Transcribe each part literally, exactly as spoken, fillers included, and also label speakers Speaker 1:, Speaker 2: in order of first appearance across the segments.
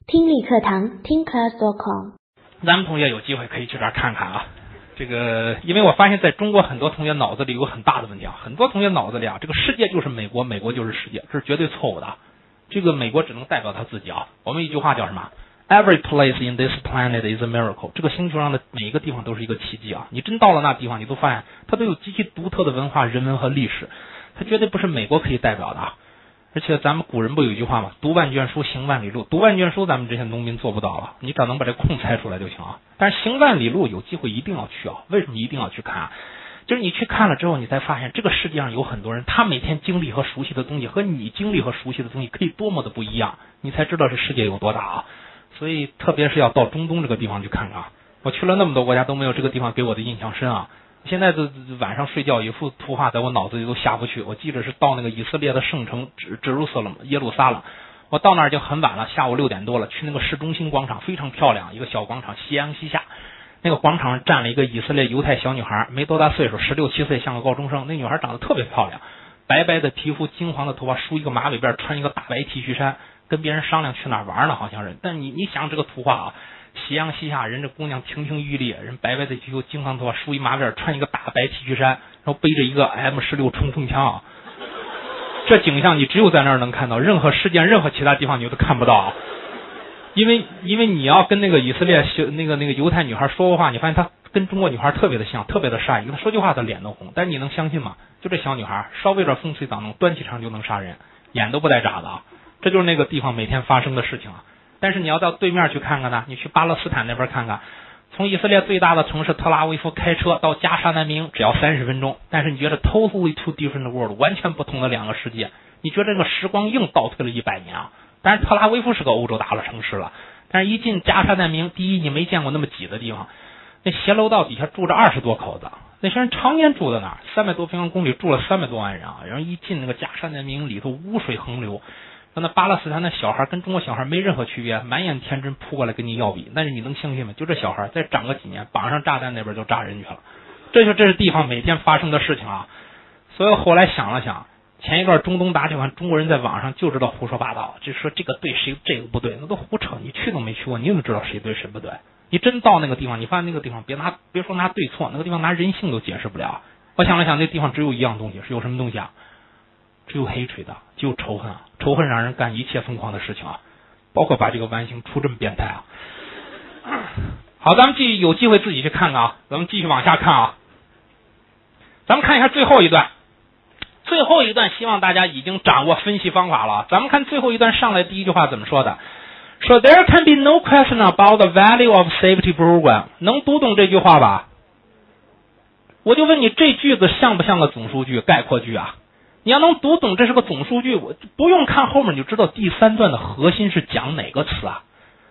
Speaker 1: 听力课堂听 class dot com，
Speaker 2: 咱们同学有机会可以去这儿看看啊。这个，因为我发现在中国很多同学脑子里有很大的问题啊，很多同学脑子里啊，这个世界就是美国，美国就是世界，这是绝对错误的。这个美国只能代表他自己啊。我们一句话叫什么 ？Every place in this planet is a miracle。这个星球上的每一个地方都是一个奇迹啊！你真到了那地方，你都发现它都有极其独特的文化、人文和历史，它绝对不是美国可以代表的啊。而且咱们古人不有一句话吗？读万卷书，行万里路。读万卷书，咱们这些农民做不到了，你只要能把这空猜出来就行啊。但是行万里路，有机会一定要去啊。为什么一定要去看啊？就是你去看了之后，你才发现这个世界上有很多人，他每天经历和熟悉的东西和你经历和熟悉的东西可以多么的不一样，你才知道这世界有多大啊。所以特别是要到中东这个地方去看看啊。我去了那么多国家，都没有这个地方给我的印象深啊。现在的晚上睡觉，一幅图画在我脑子里都下不去。我记得是到那个以色列的圣城指指路撒冷耶路撒冷，我到那儿就很晚了，下午六点多了，去那个市中心广场，非常漂亮，一个小广场，夕阳西下。那个广场上站了一个以色列犹太小女孩，没多大岁数，十六七岁，像个高中生。那女孩长得特别漂亮，白白的皮肤，金黄的头发，梳一个马尾辫，穿一个大白 T 恤衫，跟别人商量去哪儿玩呢，好像是。但你你想这个图画啊，夕阳西下，人这姑娘亭亭玉立，人白白的皮肤，金黄头发，梳一马尾，穿一个大白 T 恤衫，然后背着一个 M 十六 冲锋枪啊。这景象你只有在那儿能看到，任何世界任何其他地方你都看不到啊。因为因为你要跟那个以色列那个那个犹太女孩说过话，你发现她跟中国女孩特别的像，特别的善意，她说句话她脸都红。但是你能相信吗？就这小女孩稍微有点风吹草动，端起枪就能杀人，眼都不带眨的啊。这就是那个地方每天发生的事情啊。但是你要到对面去看看呢，你去巴勒斯坦那边看看，从以色列最大的城市特拉维夫开车到加沙难民只要三十分钟，但是你觉得 totally two different world， 完全不同的两个世界，你觉得这个时光硬倒退了一百年啊。当然特拉维夫是个欧洲大了城市了，但是一进加沙难民，第一你没见过那么挤的地方，那斜楼道底下住着二十多口子，那些人常年住在那儿，三百多平方公里住了三百多万人啊，然后一进那个加沙难民里头污水横流，那巴勒斯坦的小孩跟中国小孩没任何区别，满眼天真扑过来跟你要笔，但是你能相信吗？就这小孩再长个几年，绑上炸弹那边就炸人去了。这就这是地方每天发生的事情啊。所以后来想了想，前一段中东打起完，中国人在网上就知道胡说八道，就说这个对谁这个不对，那都胡扯。你去都没去过，你怎么知道谁对谁不对？你真到那个地方，你发现那个地方别拿别说拿对错，那个地方拿人性都解释不了。我想了想，那地方只有一样东西，是有什么东西啊？只有黑水的，只有仇恨啊！仇恨让人干一切疯狂的事情啊，包括把这个完形出这么变态啊！好，咱们继续有机会自己去看看啊，咱们继续往下看啊。咱们看一下最后一段，最后一段希望大家已经掌握分析方法了。咱们看最后一段上来第一句话怎么说的？说 There can be no question about the value of safety program。能读懂这句话吧？我就问你，这句子像不像个总数句、概括句啊？你要能读懂这是个总数句，我不用看后面你就知道第三段的核心是讲哪个词啊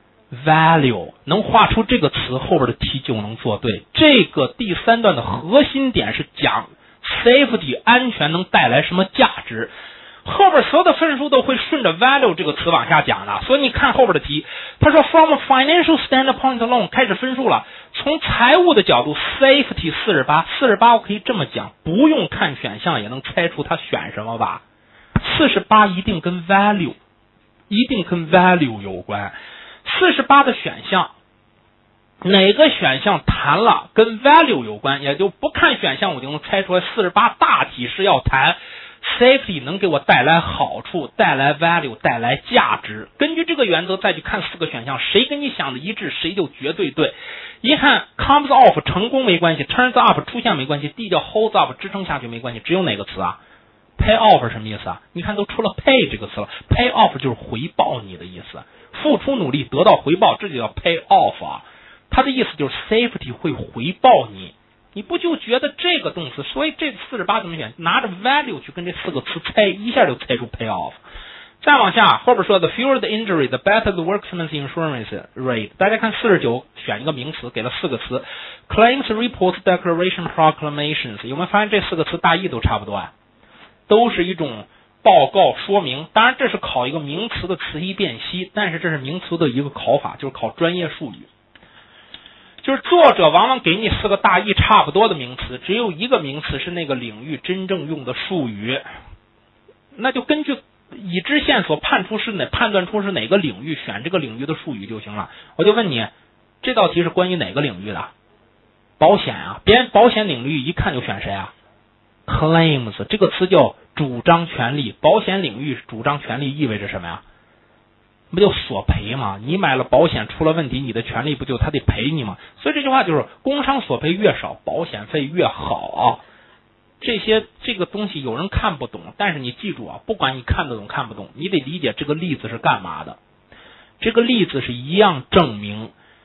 Speaker 2: ？value 能画出这个词，后边的题就能做对。这个第三段的核心点是讲 safety 安全能带来什么价值，后边所有的分数都会顺着 value 这个词往下讲的。所以你看后边的题，他说 from a financial standpoint alone 开始分数了。从财务的角度 safety 四十八 四十八我可以这么讲，不用看选项也能猜出他选什么吧。四十八一定跟 value 一定跟 value 有关。四十八的选项哪个选项谈了跟 value 有关，也就不看选项我就能猜出来四十八大体是要谈 safety 能给我带来好处，带来 value 带来价值。根据这个原则再去看四个选项，谁跟你想的一致谁就绝对对。一看 comes off 成功没关系， turns up 出现没关系， D 叫 holds up 支撑下去没关系，只有哪个词啊？ pay off 什么意思啊？你看都出了 pay 这个词了， pay off 就是回报你的意思，付出努力得到回报，这就叫 pay off 啊。它的意思就是 safety 会回报你，你不就觉得这个动词，所以这四十八怎么选？拿着 value 去跟这四个词猜，一下就猜出 pay off。再往下后边说 the fewer the injury the better the workman's insurance rate。 大家看四十九选一个名词，给了四个词 claims reports declaration proclamations。 有没有发现这四个词大意都差不多啊？都是一种报告说明。当然这是考一个名词的词义辨析，但是这是名词的一个考法，就是考专业术语。就是作者往往给你四个大意差不多的名词，只有一个名词是那个领域真正用的术语，那就根据已知线索判出是哪判断出是哪个领域，选这个领域的术语就行了。我就问你，这道题是关于哪个领域的？保险啊，别人保险领域一看就选谁啊 ？claims 这个词叫主张权利，保险领域主张权利意味着什么呀？不就索赔吗？你买了保险出了问题，你的权利不就他得赔你吗？所以这句话就是工伤索赔越少，保险费越好。这些这个东西有人看不懂，但是你记住啊，不管你看得懂看不懂，你得理解这个例子是干嘛的。这个例子是一样证明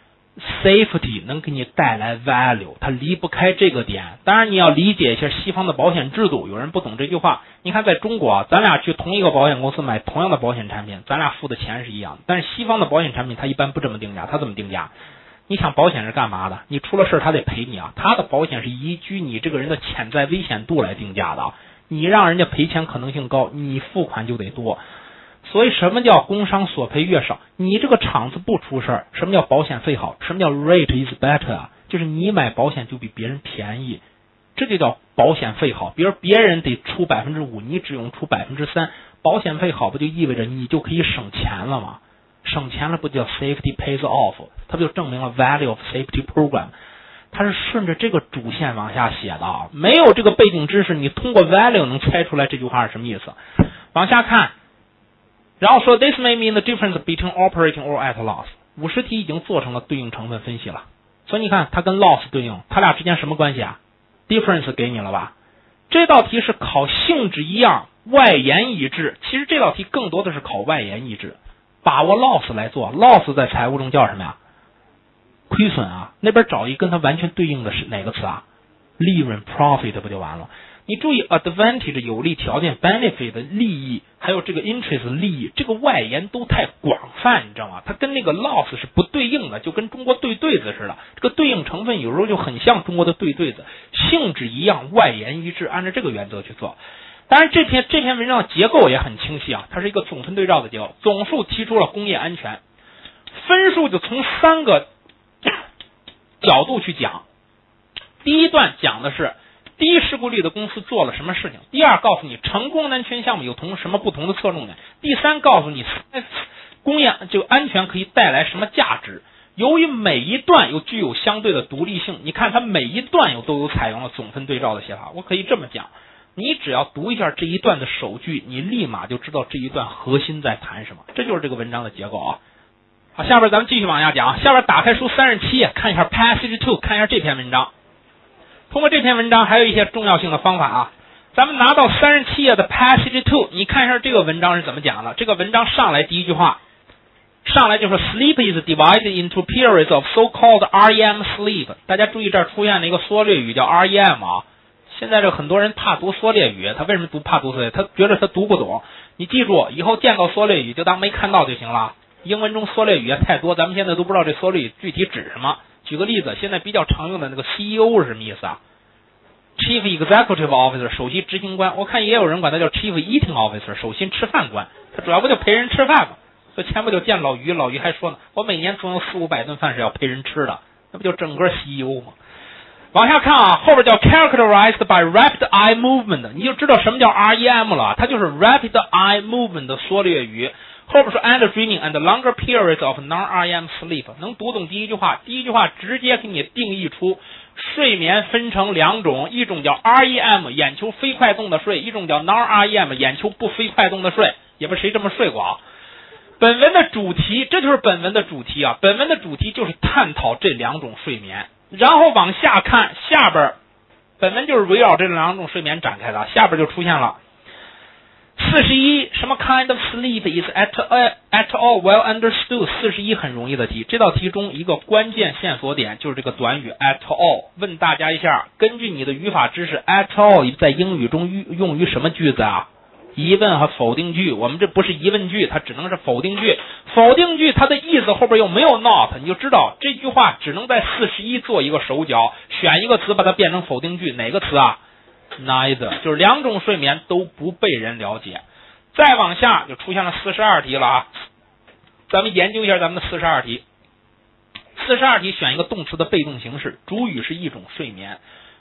Speaker 2: safety 能给你带来 value， 它离不开这个点。当然你要理解一下西方的保险制度，有人不懂这句话。你看在中国啊，咱俩去同一个保险公司买同样的保险产品，咱俩付的钱是一样的，但是西方的保险产品它一般不这么定价，它怎么定价？你想保险是干嘛的？你出了事他得赔你啊，他的保险是依据你这个人的潜在危险度来定价的，你让人家赔钱可能性高，你付款就得多。所以什么叫工伤索赔越少？你这个厂子不出事，什么叫保险费好？什么叫 rate is better 啊？就是你买保险就比别人便宜，这就叫保险费好。比如别人得出百分之五，你只用出百分之三，保险费好不就意味着你就可以省钱了吗？省钱了不叫 safety pays off， 它不就证明了 value of safety program。它是顺着这个主线往下写的啊，没有这个背景知识，你通过 value 能猜出来这句话是什么意思。往下看，然后说 this may mean the difference between operating or at loss。五十题已经做成了对应成分分析了，所以你看它跟 loss 对应，它俩之间什么关系啊 ？difference 给你了吧？这道题是考性质一样，外延一致。其实这道题更多的是考外延一致。把握 loss 来做 ，loss 在财务中叫什么呀？亏损啊。那边找一跟它完全对应的是哪个词啊？利润 profit 不就完了？你注意 advantage 有利条件 benefit 利益，还有这个 interest 利益，这个外延都太广泛，你知道吗？它跟那个 loss 是不对应的，就跟中国对对子似的。这个对应成分有时候就很像中国的对对子，性质一样，外延一致，按照这个原则去做。当然这篇这篇文章的结构也很清晰啊，它是一个总分对照的结构。总数提出了工业安全，分数就从三个角度去讲。第一段讲的是低事故率的公司做了什么事情，第二告诉你成功安全项目有同什么不同的侧重点，第三告诉你工业这个安全可以带来什么价值。由于每一段又具有相对的独立性，你看它每一段又都有采用了总分对照的写法。我可以这么讲，你只要读一下这一段的首句，你立马就知道这一段核心在谈什么。这就是这个文章的结构啊。好，下边咱们继续往下讲。下边打开书三十七页，看一下 passage two， 看一下这篇文章。通过这篇文章还有一些重要性的方法啊。咱们拿到三十七页的 passage two， 你看一下这个文章是怎么讲的。这个文章上来第一句话，上来就说 sleep is divided into periods of so-called R E M sleep。 大家注意这儿出现了一个缩略语叫 R E M 啊。现在这很多人怕读缩略语，他为什么读怕读缩略？他觉得他读不懂。你记住，以后见到缩略语就当没看到就行了。英文中缩略语也太多，咱们现在都不知道这缩略语具体指什么。举个例子，现在比较常用的那个 C E O 是什么意思啊？ Chief Executive Officer 首席执行官，我看也有人管他叫 Chief Eating Officer 首席吃饭官，他主要不就陪人吃饭吗？所以前不就见老于，老于还说呢，我每年总有四五百顿饭是要陪人吃的，那不就整个 C E O 吗？往下看啊，后边叫 characterized by rapid eye movement， 你就知道什么叫 R E M 了，它就是 rapid eye movement 的缩略语。后边说 and dreaming and longer periods of non-R E M sleep， 能读懂第一句话。第一句话直接给你定义出睡眠分成两种，一种叫 R E M 眼球飞快动的睡，一种叫 non-R E M 眼球不飞快动的睡，也不是谁这么睡过啊。本文的主题，这就是本文的主题啊，本文的主题就是探讨这两种睡眠。然后往下看，下边本文就是围绕这两种睡眠展开的，下边就出现了四十一，什么 kind of sleep is at all, at all well understood。 四十一很容易的题，这道题中一个关键线索点就是这个短语 at all。 问大家一下，根据你的语法知识， at all 在英语中用于什么句子啊？疑问和否定句。我们这不是疑问句，它只能是否定句。否定句它的意思后边又没有 not， 你就知道这句话只能在四十一做一个手脚，选一个词把它变成否定句。哪个词啊？ neither， 就是两种睡眠都不被人了解。再往下就出现了四十二题了啊，咱们研究一下咱们的四十二题。四十二题选一个动词的被动形式，主语是一种睡眠，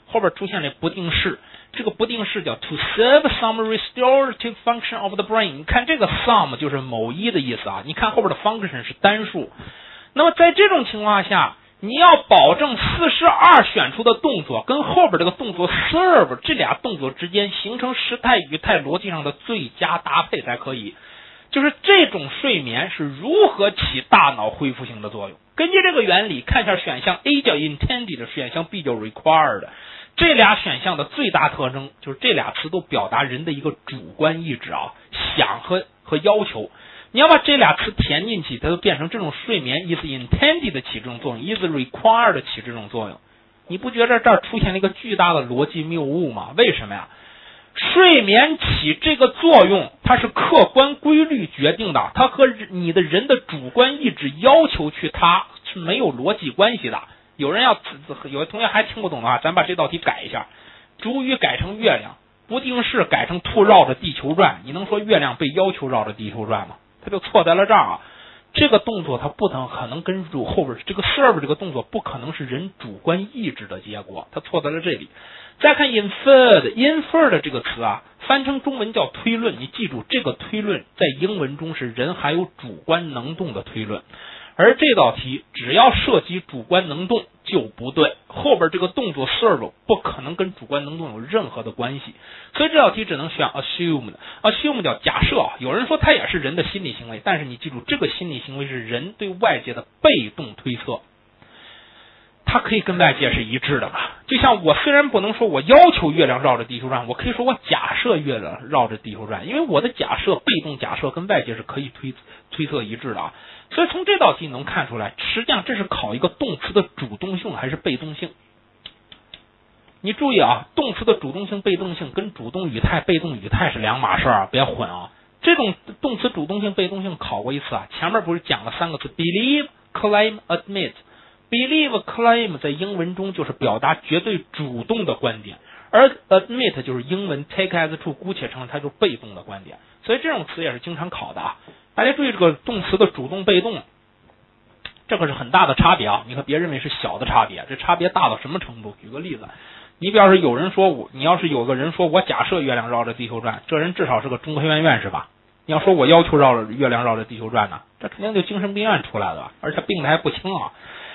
Speaker 2: 后边出现了不定式，这个不定式叫 to serve some restorative function of the brain。你看这个 some 就是某一的意思啊，你看后边的 function 是单数。那么在这种情况下，你要保证四十二选出的动作跟后边这个动作 serve 这俩动作之间形成时态语态逻辑上的最佳搭配才可以。就是这种睡眠是如何起大脑恢复性的作用。根据这个原理，看一下选项 A 叫 intended， 选项 B 叫 required。这俩选项的最大特征就是这俩词都表达人的一个主观意志啊，想和和要求。你要把这俩词填进去，它就变成这种睡眠 is intended 起这种作用 ，is required 起这种作用。你不觉得这儿出现了一个巨大的逻辑谬误吗？为什么呀？睡眠起这个作用，它是客观规律决定的，它和你的人的主观意志要求去它是没有逻辑关系的。有人要，有的同学还听不懂的话，咱把这道题改一下，主语改成月亮，不定式改成兔绕着地球转，你能说月亮被要求绕着地球转吗？它就错在了这儿啊。这个动作它不能可能跟主后边这个 serve 这个动作不可能是人主观意志的结果，它错在了这里。再看 inferred inferred 这个词啊，翻成中文叫推论。你记住，这个推论在英文中是人还有主观能动的推论，而这道题只要涉及主观能动就不对，后边这个动作 serve 不可能跟主观能动有任何的关系，所以这道题只能选 assumed。 assumed 叫假设，有人说它也是人的心理行为，但是你记住，这个心理行为是人对外界的被动推测，它可以跟外界是一致的吧。就像我虽然不能说我要求月亮绕着地球转，我可以说我假设月亮绕着地球转，因为我的假设被动假设跟外界是可以推推测一致的啊。所以从这道题能看出来，实际上这是考一个动词的主动性还是被动性。你注意啊，动词的主动性被动性跟主动语态被动语态是两码事啊，别混啊。这种动词主动性被动性考过一次啊，前面不是讲了三个词 believe claim admit。 believe claim 在英文中就是表达绝对主动的观点，而 admit 就是英文 take as true， 姑且承认它就是被动的观点，所以这种词也是经常考的啊。大家注意这个动词的主动被动，这个是很大的差别啊！你可别认为是小的差别，这差别大到什么程度？举个例子，你比方说有人说我，你要是有个人说我假设月亮绕着地球转，这人至少是个中科院院士吧？你要说我要求绕着月亮绕着地球转呢，这肯定就精神病院出来了，而且病的还不轻啊！